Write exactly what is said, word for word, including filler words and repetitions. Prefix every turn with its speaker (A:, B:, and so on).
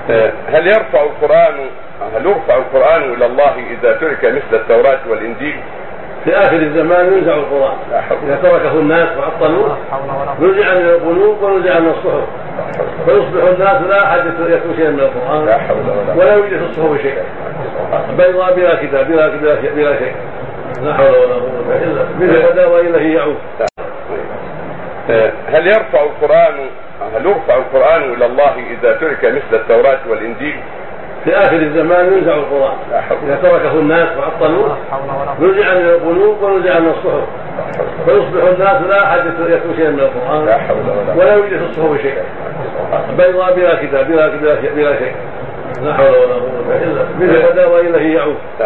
A: هل يرفع القرآن هل يرفع القرآن إلى الله إذا ترك مثل التوراة والإنجيل؟
B: في آخر الزمان ينزع القرآن إذا تركه الناس وعطلوه، نزع من القلوب ونزع من الصحف، فيصبح الناس لا أحد يتلو شيئا من القرآن ولا يوجد في الصحف شيء، بيضاء بلا كتاب بلا بلا شيء، لا حول ولا قوة إلا بالله، بدا وإليه يعود.
A: هل يرفع القرآن هل يرفع القرآن إلى الله إذا ترك مثل التوراة والإنجيل؟
B: في آخر الزمان ينزع القرآن إذا تركه الناس وعطلوه، نزع من القلوب ونزع من الصحف، فيصبح الناس لا أحد يتلو شيئا من القرآن ولا يوجد في الصحف شيء، بيضاء بلا كتاب بلا بلا شيء، لا حول ولا قوة إلا بالله، بدا وإليه يعود.